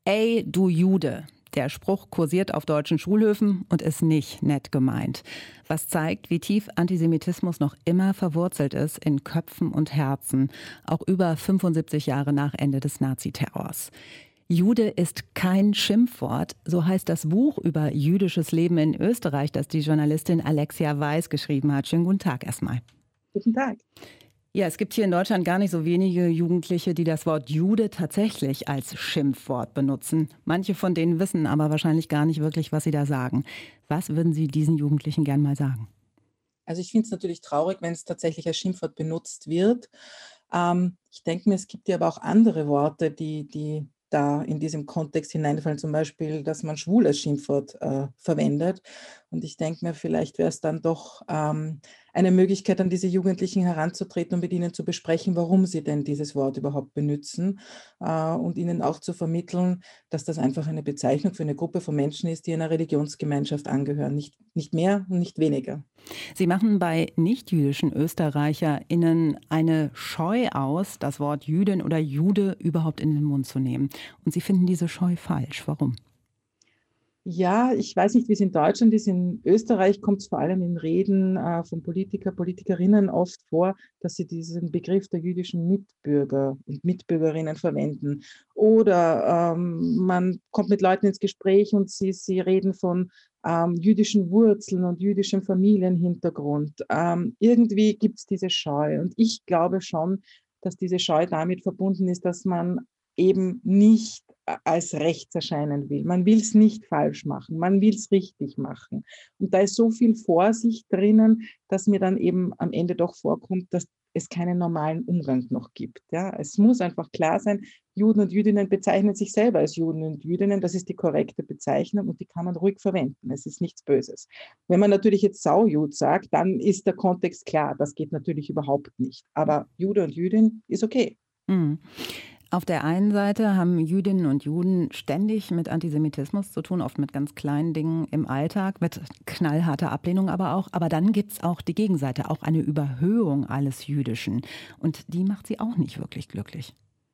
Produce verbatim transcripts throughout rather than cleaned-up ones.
Ey, du Jude. Der Spruch kursiert auf deutschen Schulhöfen und ist nicht nett gemeint. Was zeigt, wie tief Antisemitismus noch immer verwurzelt ist in Köpfen und Herzen, auch über fünfundsiebzig Jahre nach Ende des Naziterrors. Jude ist kein Schimpfwort, so heißt das Buch über jüdisches Leben in Österreich, das die Journalistin Alexia Weiß geschrieben hat. Schönen guten Tag erstmal. Guten Tag. Ja, es gibt hier in Deutschland gar nicht so wenige Jugendliche, die das Wort Jude tatsächlich als Schimpfwort benutzen. Manche von denen wissen aber wahrscheinlich gar nicht wirklich, was sie da sagen. Was würden Sie diesen Jugendlichen gern mal sagen? Also ich finde es natürlich traurig, wenn es tatsächlich als Schimpfwort benutzt wird. Ähm, ich denke mir, es gibt ja aber auch andere Worte, die, die da in diesem Kontext hineinfallen. Zum Beispiel, dass man schwul als Schimpfwort äh, verwendet. Und ich denke mir, vielleicht wäre es dann doch ähm, eine Möglichkeit, an diese Jugendlichen heranzutreten und mit ihnen zu besprechen, warum sie denn dieses Wort überhaupt benutzen, äh, und ihnen auch zu vermitteln, dass das einfach eine Bezeichnung für eine Gruppe von Menschen ist, die einer Religionsgemeinschaft angehören. Nicht, nicht mehr und nicht weniger. Sie machen bei nichtjüdischen ÖsterreicherInnen eine Scheu aus, das Wort Jüdin oder Jude überhaupt in den Mund zu nehmen. Und Sie finden diese Scheu falsch. Warum? Ja, ich weiß nicht, wie es in Deutschland ist. In Österreich kommt es vor allem in Reden äh, von Politiker, Politikerinnen oft vor, dass sie diesen Begriff der jüdischen Mitbürger und Mitbürgerinnen verwenden. Oder ähm, man kommt mit Leuten ins Gespräch und sie, sie reden von ähm, jüdischen Wurzeln und jüdischem Familienhintergrund. Ähm, irgendwie gibt es diese Scheu. Und ich glaube schon, dass diese Scheu damit verbunden ist, dass man eben nicht als rechts erscheinen will. Man will es nicht falsch machen, man will es richtig machen. Und da ist so viel Vorsicht drinnen, dass mir dann eben am Ende doch vorkommt, dass es keinen normalen Umgang noch gibt. Ja, es muss einfach klar sein, Juden und Jüdinnen bezeichnen sich selber als Juden und Jüdinnen. Das ist die korrekte Bezeichnung und die kann man ruhig verwenden. Es ist nichts Böses. Wenn man natürlich jetzt Saujud sagt, dann ist der Kontext klar. Das geht natürlich überhaupt nicht. Aber Jude und Jüdin ist okay. Mhm. Auf der einen Seite haben Jüdinnen und Juden ständig mit Antisemitismus zu tun, oft mit ganz kleinen Dingen im Alltag, mit knallharter Ablehnung aber auch. Aber dann gibt es auch die Gegenseite, auch eine Überhöhung alles Jüdischen. Und die macht sie auch nicht wirklich glücklich.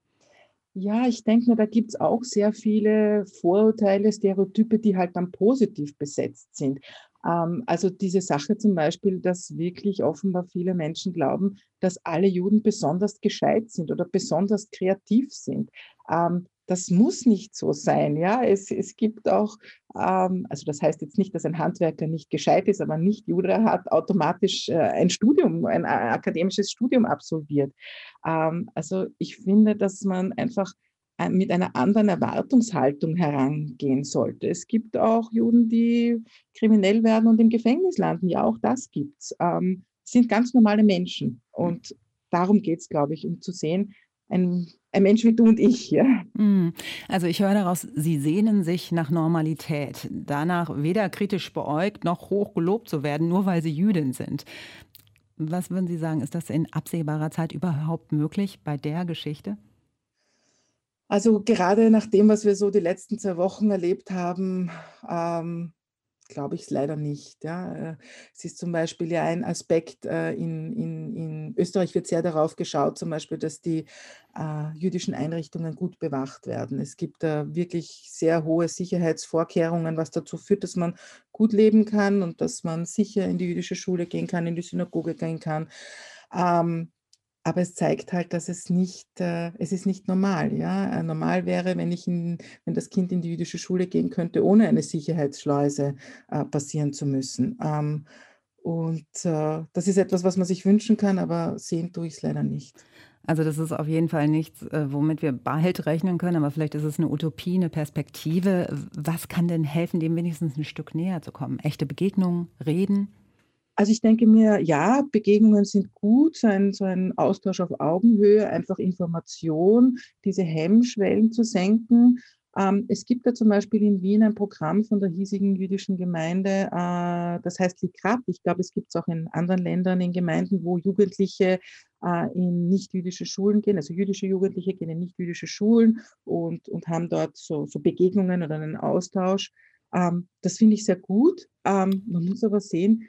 Ja, ich denke mir, da gibt's auch sehr viele Vorurteile, Stereotype, die halt dann positiv besetzt sind. Ähm, also diese Sache zum Beispiel, dass wirklich offenbar viele Menschen glauben, dass alle Juden besonders gescheit sind oder besonders kreativ sind. Ähm, das muss nicht so sein, ja. Es, es gibt auch, ähm, also das heißt jetzt nicht, dass ein Handwerker nicht gescheit ist, aber nicht Jude hat automatisch äh, ein Studium, ein äh, akademisches Studium absolviert. Ähm, also ich finde, dass man einfach äh, mit einer anderen Erwartungshaltung herangehen sollte. Es gibt auch Juden, die kriminell werden und im Gefängnis landen. Ja, auch das gibt's. Ähm, sind ganz normale Menschen. Und darum geht's, glaube ich, um zu sehen, ein, ein Mensch wie du und ich, ja. Mhm. Also ich höre daraus, Sie sehnen sich nach Normalität, danach weder kritisch beäugt noch hoch gelobt zu werden, nur weil Sie Jüdin sind. Was würden Sie sagen, ist das in absehbarer Zeit überhaupt möglich bei der Geschichte? Also gerade nach dem, was wir so die letzten zwei Wochen erlebt haben, ähm, glaube ich es leider nicht, ja. Äh, es ist zum Beispiel ja ein Aspekt, äh, in in in Österreich wird sehr darauf geschaut, zum Beispiel, dass die, äh, jüdischen Einrichtungen gut bewacht werden. Es gibt da wirklich sehr hohe Sicherheitsvorkehrungen, was dazu führt, dass man gut leben kann und dass man sicher in die jüdische Schule gehen kann, in die Synagoge gehen kann. Ähm, aber es zeigt halt, dass es nicht äh, es ist nicht normal, ja? Äh, normal wäre, wenn ich in wenn das Kind in die jüdische Schule gehen könnte, ohne eine Sicherheitsschleuse, äh, passieren zu müssen. Ähm, und, äh, das ist etwas, was man sich wünschen kann, aber sehen tue ich's leider nicht. Also das ist auf jeden Fall nichts, äh, womit wir bald rechnen können, aber vielleicht ist es eine Utopie, eine Perspektive. Was kann denn helfen, dem wenigstens ein Stück näher zu kommen? Echte Begegnungen, Reden? Also, ich denke mir, ja, Begegnungen sind gut, so ein so ein Austausch auf Augenhöhe, einfach Information, diese Hemmschwellen zu senken. Ähm, es gibt da zum Beispiel in Wien ein Programm von der hiesigen jüdischen Gemeinde, äh, das heißt Likrab. Ich glaube, es gibt es auch in anderen Ländern, in Gemeinden, wo Jugendliche, äh, in nicht-jüdische Schulen gehen. Also, jüdische Jugendliche gehen in nicht-jüdische Schulen und und haben dort so so Begegnungen oder einen Austausch. Ähm, das finde ich sehr gut. Ähm, man muss aber sehen,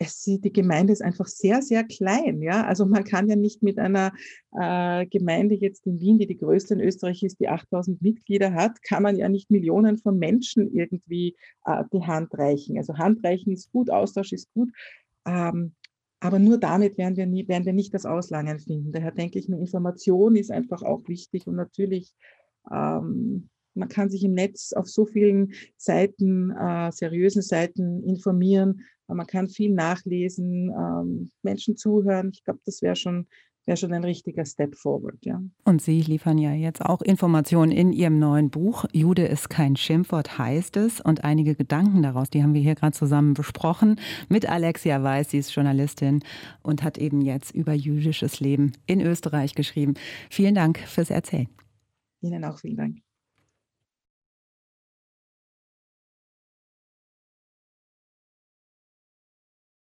es, die Gemeinde ist einfach sehr, sehr klein. Ja? Also man kann ja nicht mit einer äh, Gemeinde jetzt in Wien, die die größte in Österreich ist, die achttausend Mitglieder hat, kann man ja nicht Millionen von Menschen irgendwie äh, die Hand reichen. Also Handreichen ist gut, Austausch ist gut, ähm, aber nur damit werden wir, nie, werden wir nicht das Auslangen finden. Daher denke ich mir, Information ist einfach auch wichtig und natürlich ähm, man kann sich im Netz auf so vielen Seiten, äh, seriösen Seiten informieren. Man kann viel nachlesen, ähm, Menschen zuhören. Ich glaube, das wäre schon, wär schon ein richtiger Step forward. Ja. Und Sie liefern ja jetzt auch Informationen in Ihrem neuen Buch. Jude ist kein Schimpfwort, heißt es. Und einige Gedanken daraus, die haben wir hier gerade zusammen besprochen mit Alexia Weiß. Sie ist Journalistin und hat eben jetzt über jüdisches Leben in Österreich geschrieben. Vielen Dank fürs Erzählen. Ihnen auch vielen Dank.